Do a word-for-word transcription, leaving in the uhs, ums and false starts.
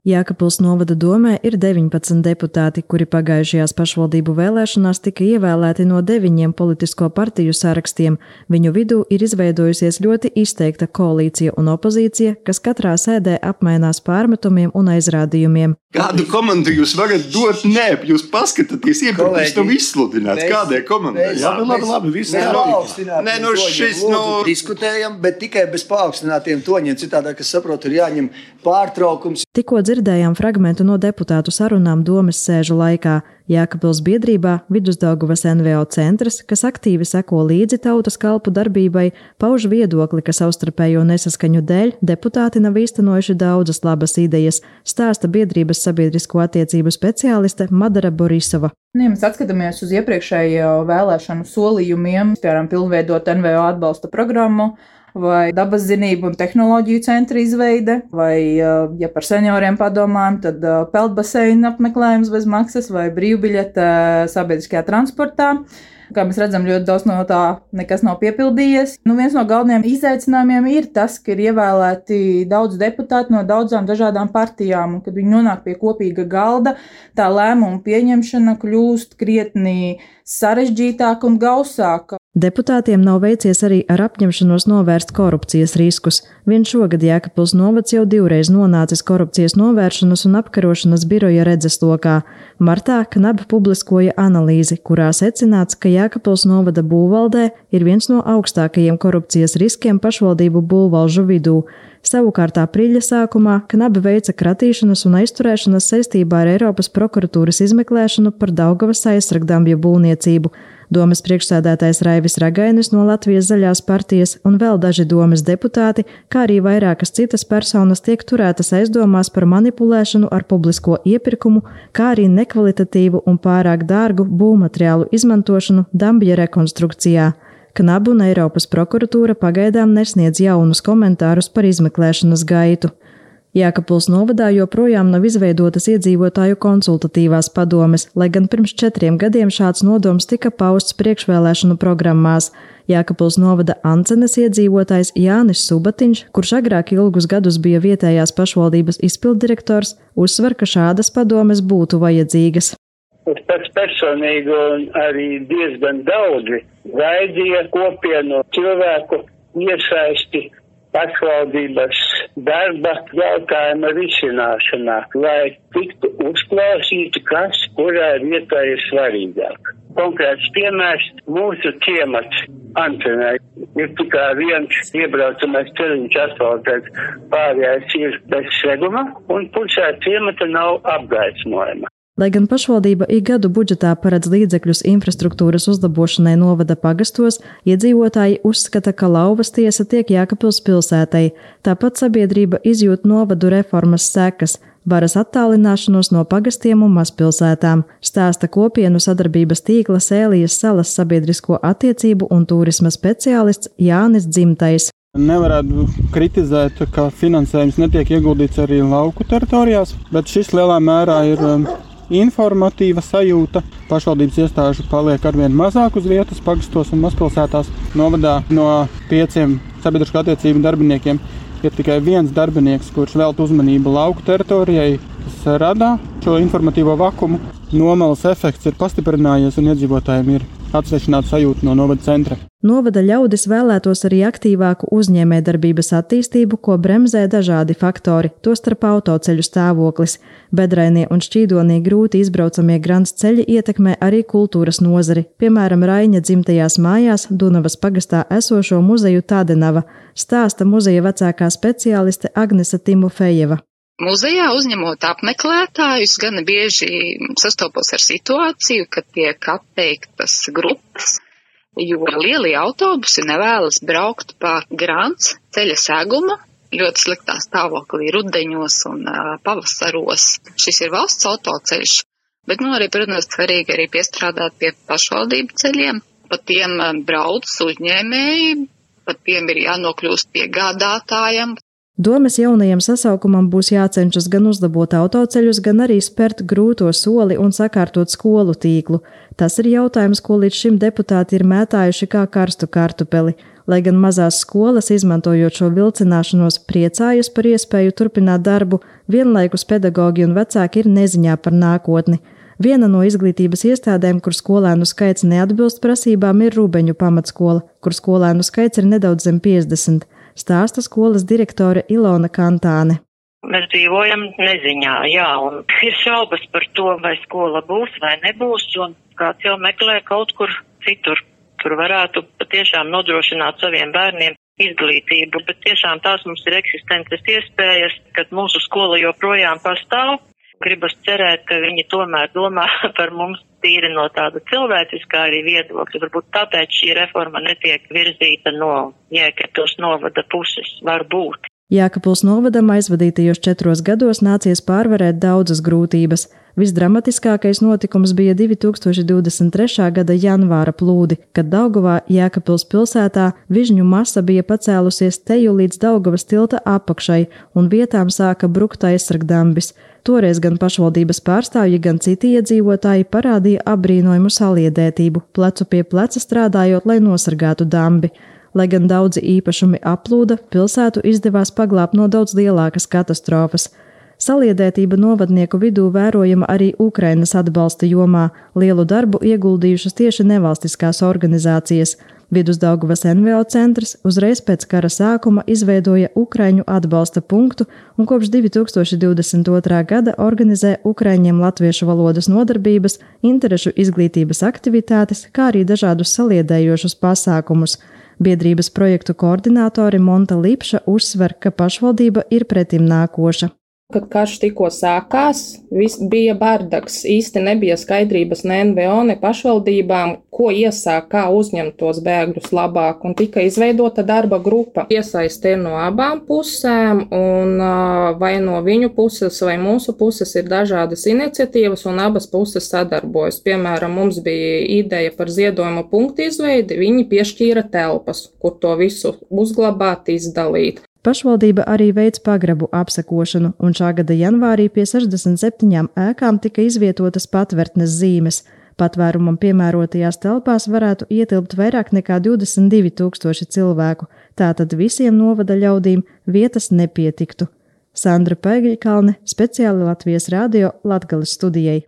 Jēkabpils novada domē ir deviņpadsmit deputāti, kuri pagājušajās pašvaldību vēlēšanās tika ievēlēti no deviņiem politisko partiju sarakstiem. Viņu vidū ir izveidojusies ļoti izteikta koalīcija un opozīcija, kas katrā sēdē apmainās pārmetumiem un aizrādījumiem. Kādu komandu jūs varat dot? Nē, jūs paskatāties, iepriekš tam izsludināt. Kādai komandai? Jā, labi, labi, viss ir labi. Nē, nu šis, nu... Diskutējam, bet tikai bez paaugstinātiem toņiem. Citādā, kas saprot, ir jāņem pārtraukums. Tikko dzirdējām fragmentu no deputātu sarunām domes sēžu laikā. Jēkabpils biedrībā Vidusdaugavas N V O centrs, kas aktīvi seko līdzi tautas kalpu darbībai, pauž viedokli, ka savstarpējo nesaskaņu dēļ deputāti nav īstenojuši daudzas labas idejas, stāsta biedrības sabiedrisko attiecību speciāliste Madara Borisova. Ja mēs atskatāmies uz iepriekšējo vēlēšanu solījumiem, piemēram, pilnveidot N V O atbalsta programmu, vai dabas zinību un tehnoloģiju centra izveide, vai, ja par senioriem padomājam, tad peldbaseina apmeklējums bez maksas vai brīvbiļete sabiedriskajā transportā. Kā mēs redzam, ļoti daudz no tā nekas nav piepildījies. Nu, viens no galvenajiem izaicinājumiem ir tas, ka ir ievēlēti daudz deputāti no daudzām dažādām partijām, un kad viņi nonāk pie kopīga galda, tā lēmuma pieņemšana kļūst krietni sarežģītāka un gausāka. Deputātiem nav veicies arī ar apņemšanos novērst korupcijas riskus. Vien šogad Jēkabpils novads jau divreiz nonācis korupcijas novēršanas un apkarošanas biroja redzeslokā. Martā Knaba publiskoja analīzi, kurā secināts, ka Jēkabpils novada būvvaldē ir viens no augstākajiem korupcijas riskiem pašvaldību būvvalžu vidū. Savukārt aprīļa sākumā Knaba veica kratīšanas un aizturēšanas saistībā ar Eiropas prokuratūras izmeklēšanu par Daugavas aizsargdambju būvniecību. Domes priekšsēdētājs Raivis Ragainis no Latvijas zaļās partijas un vēl daži domes deputāti, kā arī vairākas citas personas tiek turētas aizdomās par manipulēšanu ar publisko iepirkumu, kā arī nekvalitatīvu un pārāk dārgu būvmateriālu izmantošanu dambja rekonstrukcijā. Knaba un Eiropas prokuratūra pagaidām nesniedz jaunus komentārus par izmeklēšanas gaitu. Jēkabpils novadā joprojām nav izveidotas iedzīvotāju konsultatīvās padomes, lai gan pirms četriem gadiem šāds nodoms tika pausts priekšvēlēšanu programmās. Jēkabpils novada Ancenes iedzīvotājs Jānis Subatiņš, kurš agrāk ilgus gadus bija vietējās pašvaldības izpilddirektors, uzsver, ka šādas padomes būtu vajadzīgas. Es pats personīgi un arī diezgan daudzi gaidīja kopienu cilvēku iesaisti pašvaldības darba jautājuma risināšanā, lai tiktu uzklausīti, kas kurā vietā ir svarīgāk. Konkrēts piemērs - mūsu ciemats Ancenē ir tikai viens iebraucamais ceļš asfaltēts, pārējais ir bez seguma un pusē ciemata nav apgaismojuma. Lai gan pašvaldība ik gadu budžetā paredz līdzekļus infrastruktūras uzlabošanai novada pagastos, iedzīvotāji uzskata, ka lauvas tiesa tiek Jēkabpils pilsētai. Tāpat sabiedrība izjūt novadu reformas sekas, varas attālināšanos no pagastiem un mazpilsētām, stāsta kopienu sadarbības tīkla Sēlijas salas sabiedrisko attiecību un turisma speciālists Jānis Dzimtais. Nevarētu kritizēt, ka finansējums netiek ieguldīts arī lauku teritorijās, bet šis lielā mērā ir informatīva sajūta. Pašvaldības iestāžu paliek arvien mazāk uz vietas pagastos un mazpilsētās. Novadā no pieciem sabiedrisko attiecību darbiniekiem ir tikai viens darbinieks, kurš velta uzmanību lauku teritorijai, kas rada šo informatīvo vakumu. Nomalas efekts ir pastiprinājies un iedzīvotājiem ir atsvešināta sajūta no novada centra. Novada ļaudis vēlētos arī aktīvāku uzņēmējdarbības attīstību, ko bremzē dažādi faktori, tostarp autoceļu stāvoklis. Bedrainie un Šķīdonī grūti izbraucamie grants ceļi ietekmē arī kultūras nozari, piemēram, Raiņa dzimtajās mājās Dunavas pagastā esošo muzeju Tādenava, stāsta muzeja vecākā speciāliste Agnese Timofejeva. Muzejā uzņemot apmeklētājus, gan bieži sastopos ar situāciju, kad tiek atteiktas grupas, jo lielie autobusi nevēlas braukt pa grants ceļa seguma, ļoti sliktā stāvoklī rudeņos un uh, pavasaros. Šis ir valsts autoceļš, bet, nu, arī, protams, svarīgi arī piestrādāt pie pašvaldību ceļiem. Pa tiem uh, brauc uzņēmēji, pa tiem ir jānokļūst piegādātājiem. Domes jaunajam sasaukumam būs jācenšas gan uzlabot autoceļus, gan arī spērt grūto soli un sakārtot skolu tīklu. Tas ir jautājums, ko līdz šim deputāti ir mētājuši kā karstu kartupeli. Lai gan mazās skolas, izmantojot šo vilcināšanos, priecājas par iespēju turpināt darbu, vienlaikus pedagogi un vecāki ir neziņā par nākotni. Viena no izglītības iestādēm, kur skolēnu skaits neatbilst prasībām, ir Rūbeņu pamatskola, kur skolēnu skaits ir nedaudz zem piecdesmit. Stāsta skolas direktore Ilona Kantāne. Mēs dzīvojam neziņā, jā, un ir šaubas par to, vai skola būs vai nebūs, un kāds jau meklē kaut kur citur, kur varētu patiešām nodrošināt saviem bērniem izglītību, bet tiešām tās mums ir eksistences iespējas, kad mūsu skola joprojām pastāv. Gribas cerēt, ka viņi tomēr domā par mums tīri no tāda cilvēciskā arī viedokļa. Varbūt tāpēc šī reforma netiek virzīta no Jēkabpils novada puses. Varbūt. Jēkabpils novadam aizvadītajos četros gados nācies pārvarēt daudzas grūtības. Visdramatiskākais notikums bija divi tūkstoši divdesmit trešā gada janvāra plūdi, kad Daugavā Jēkabpils pilsētā vižņu masa bija pacēlusies teju līdz Daugavas tilta apakšai un vietām sāka brukt aizsargdambis. Toreiz gan pašvaldības pārstāvji, gan citi iedzīvotāji parādīja apbrīnojumu saliedētību, plecu pie pleca strādājot, lai nosargātu dambi. Lai gan daudzi īpašumi aplūda, pilsētu izdevās paglābt no daudz lielākas katastrofas. Saliedētība novadnieku vidū vērojama arī Ukrainas atbalsta jomā. Lielu darbu ieguldījušas tieši nevalstiskās organizācijas. Vidusdaugavas N V O centrs uzreiz pēc kara sākuma izveidoja Ukraiņu atbalsta punktu un kopš divi tūkstoši divdesmit otrā gada organizē ukraiņiem latviešu valodas nodarbības, interešu izglītības aktivitātes, kā arī dažādus saliedējošus pasākumus. Biedrības projektu koordinātori Monta Lipša uzsver, ka pašvaldība ir pretim nākoša. Kad karš tikko sākās, viss bija bardaks. Īsti nebija skaidrības ne N V O, ne pašvaldībām, ko iesākt, kā uzņemt tos bēgļus labāk, un tika izveidota darba grupa. Iesaiste ir no abām pusēm, un vai no viņu puses vai mūsu puses ir dažādas iniciatīvas, un abas puses sadarbojas. Piemēram, mums bija ideja par ziedojuma punktu izveidi, viņi piešķīra telpas, kur to visu uzglabāt, izdalīt. Pašvaldība arī veids pagrabu apsekošanu, un šā gada janvārī pie sešdesmit septiņām ēkām tika izvietotas patvērtnes zīmes. Patvērumam piemērotajās telpās varētu ietilpt vairāk nekā divdesmit divi tūkstoši cilvēku, tātad visiem novada ļaudīm vietas nepietiktu. Sandra Paigļkalne, speciāli Latvijas radio Latgales studijai.